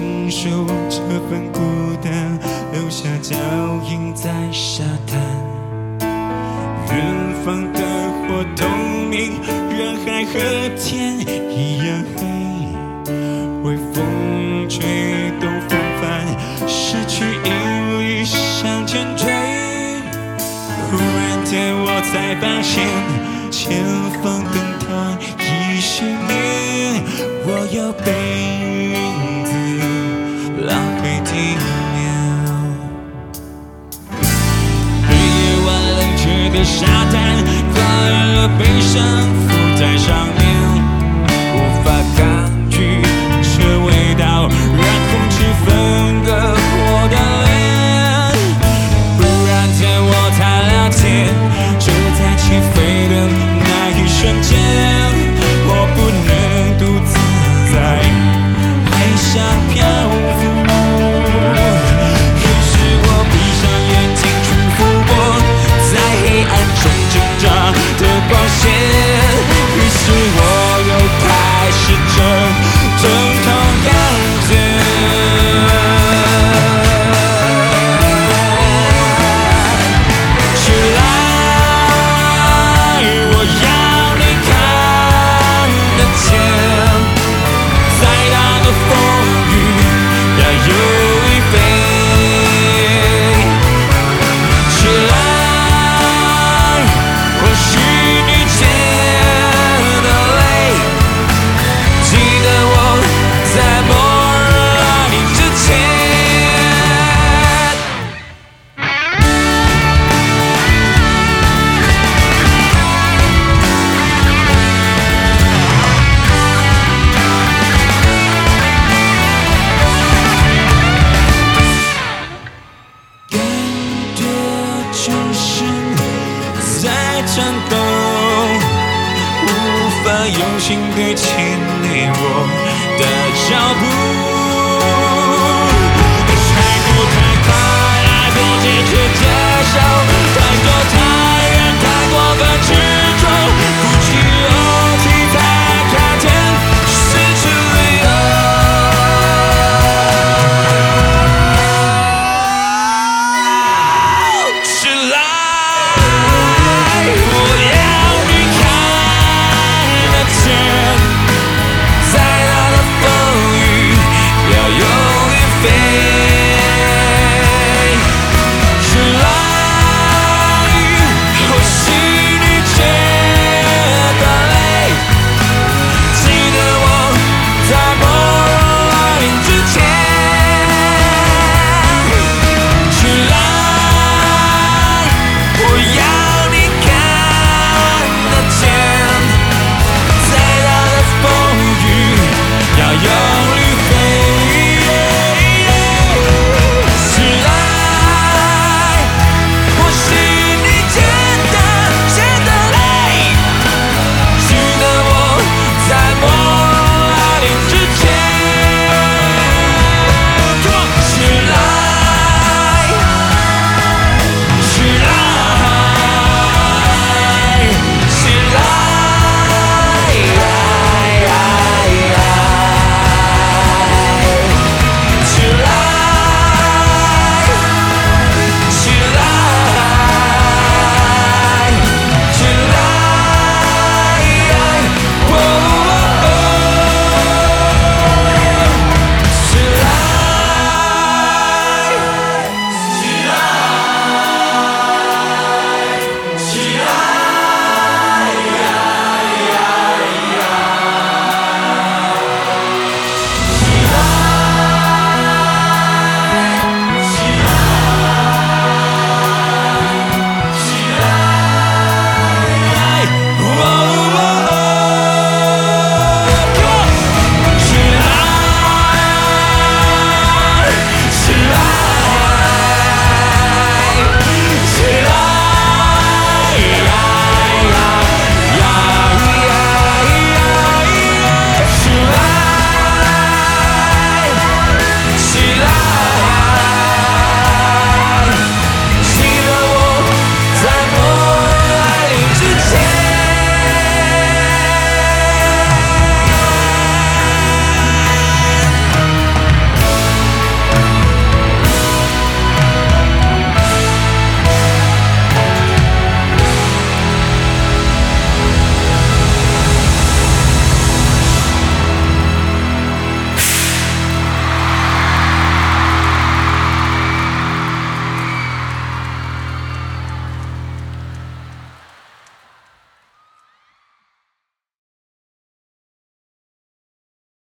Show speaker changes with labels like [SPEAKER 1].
[SPEAKER 1] 经受这份孤单，留下脚印在沙滩。远方的火通明，人海和天一样黑，微风吹动风帆，失去引力向前追。忽然间我才发现，前方灯塔已熄灭，我要被影子拉回地面。被夜晚冷却的沙滩，挂满了悲伤浮在上面，无法抗拒这味道，让空气分割我的脸。忽然间我才了解，就在起飞的那一瞬间，我不能独自在海上漂浮。于是我闭上眼睛去抚摸在黑暗中挣扎的光线，于是我又开始这阵痛样子。战斗，无法用心对齐你我的脚步。